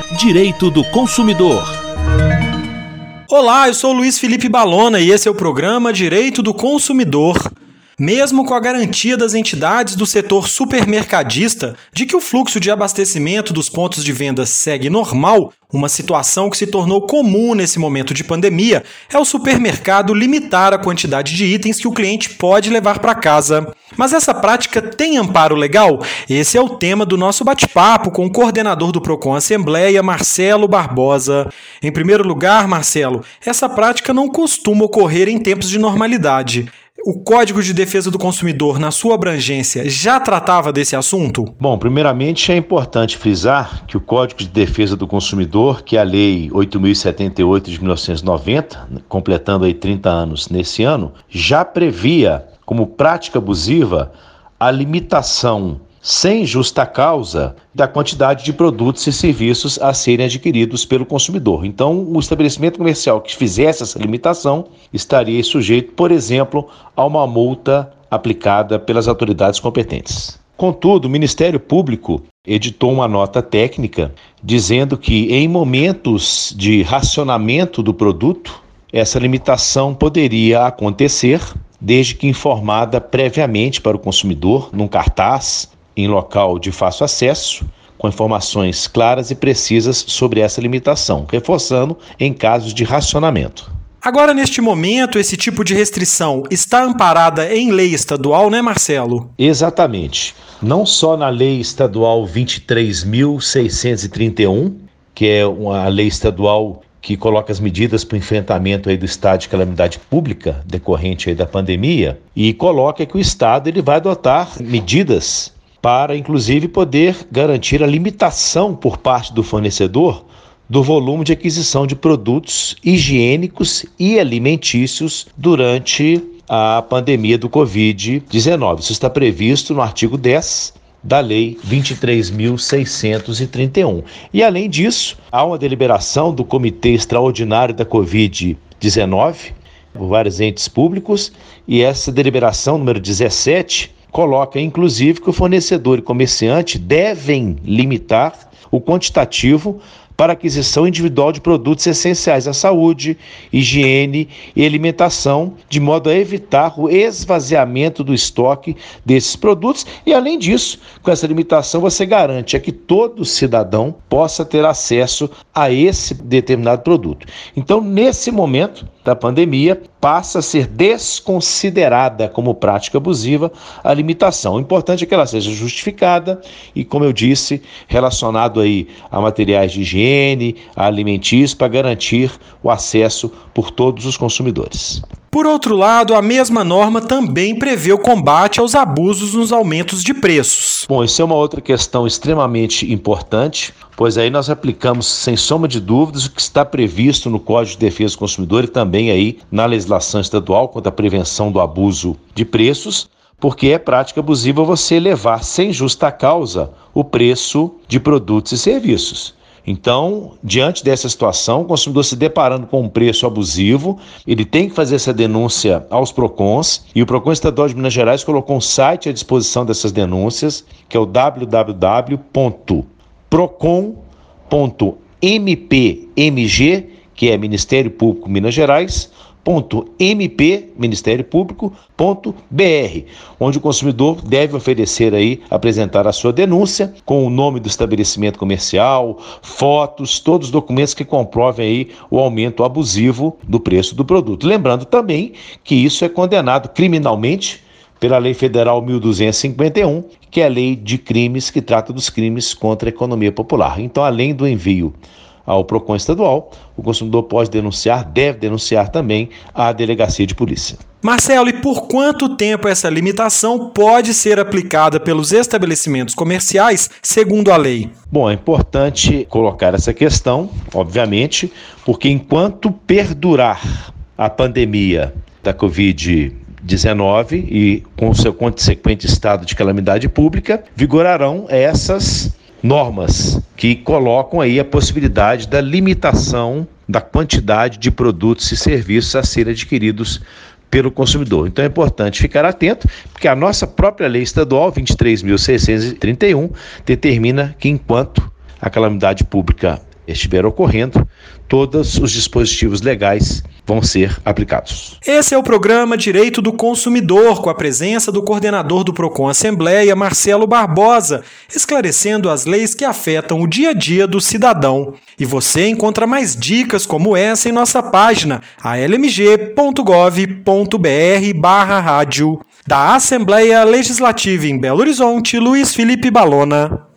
Direito do Consumidor. Olá, eu sou o Luiz Felipe Balona e esse é o programa Direito do Consumidor. Mesmo com a garantia das entidades do setor supermercadista de que o fluxo de abastecimento dos pontos de venda segue normal, uma situação que se tornou comum nesse momento de pandemia é o supermercado limitar a quantidade de itens que o cliente pode levar para casa. Mas essa prática tem amparo legal? Esse é o tema do nosso bate-papo com o coordenador do Procon Assembleia, Marcelo Barbosa. Em primeiro lugar, Marcelo, essa prática não costuma ocorrer em tempos de normalidade. O Código de Defesa do Consumidor, na sua abrangência, já tratava desse assunto? Bom, primeiramente é importante frisar que o Código de Defesa do Consumidor, que é a Lei 8.078 de 1990, completando aí 30 anos nesse ano, já previa como prática abusiva a limitação sem justa causa da quantidade de produtos e serviços a serem adquiridos pelo consumidor. Então, o estabelecimento comercial que fizesse essa limitação estaria sujeito, por exemplo, a uma multa aplicada pelas autoridades competentes. Contudo, o Ministério Público editou uma nota técnica dizendo que em momentos de racionamento do produto, essa limitação poderia acontecer desde que informada previamente para o consumidor, num cartaz, em local de fácil acesso, com informações claras e precisas sobre essa limitação, reforçando em casos de racionamento. Agora, neste momento, esse tipo de restrição está amparada em lei estadual, né, Marcelo? Exatamente. Não só na Lei Estadual 23.631, que é uma lei estadual que coloca as medidas para o enfrentamento aí do estado de calamidade pública decorrente aí da pandemia, e coloca que o Estado ele vai adotar medidas para, inclusive, poder garantir a limitação por parte do fornecedor do volume de aquisição de produtos higiênicos e alimentícios durante a pandemia do Covid-19. Isso está previsto no artigo 10 da Lei 23.631. E, além disso, há uma deliberação do Comitê Extraordinário da Covid-19 por vários entes públicos, e essa deliberação número 17 coloca, inclusive, que o fornecedor e comerciante devem limitar o quantitativo para aquisição individual de produtos essenciais à saúde, higiene e alimentação, de modo a evitar o esvaziamento do estoque desses produtos. E, além disso, com essa limitação, você garante que todo cidadão possa ter acesso a esse determinado produto. Então, nesse momento da pandemia, passa a ser desconsiderada como prática abusiva a limitação. O importante é que ela seja justificada e, como eu disse, relacionado aí a materiais de higiene, a alimentícios, para garantir o acesso por todos os consumidores. Por outro lado, a mesma norma também prevê o combate aos abusos nos aumentos de preços. Bom, isso é uma outra questão extremamente importante, pois aí nós aplicamos, sem sombra de dúvidas, o que está previsto no Código de Defesa do Consumidor e também aí na legislação estadual quanto à prevenção do abuso de preços, porque é prática abusiva você elevar sem justa causa o preço de produtos e serviços. Então, diante dessa situação, o consumidor se deparando com um preço abusivo, ele tem que fazer essa denúncia aos PROCONs, e o Procon Estadual de Minas Gerais colocou um site à disposição dessas denúncias, que é o www.procon.mpmg, que é Ministério Público Minas Gerais, .mp.ministeriopúblico.br, onde o consumidor deve oferecer aí, apresentar a sua denúncia com o nome do estabelecimento comercial, fotos, todos os documentos que comprovem aí o aumento abusivo do preço do produto. Lembrando também que isso é condenado criminalmente pela Lei Federal 1251, que é a lei de crimes que trata dos crimes contra a economia popular. Então, além do envio ao Procon estadual, o consumidor pode denunciar, deve denunciar também à delegacia de polícia. Marcelo, e por quanto tempo essa limitação pode ser aplicada pelos estabelecimentos comerciais, segundo a lei? Bom, é importante colocar essa questão, obviamente, porque enquanto perdurar a pandemia da Covid-19 e com o seu consequente estado de calamidade pública, vigorarão essas normas que colocam aí a possibilidade da limitação da quantidade de produtos e serviços a serem adquiridos pelo consumidor. Então é importante ficar atento, porque a nossa própria lei estadual 23.631 determina que enquanto a calamidade pública estiver ocorrendo, todos os dispositivos legais vão ser aplicados. Esse é o programa Direito do Consumidor, com a presença do coordenador do Procon Assembleia, Marcelo Barbosa, esclarecendo as leis que afetam o dia a dia do cidadão. E você encontra mais dicas como essa em nossa página, almg.gov.br/rádio. Da Assembleia Legislativa em Belo Horizonte, Luiz Felipe Balona.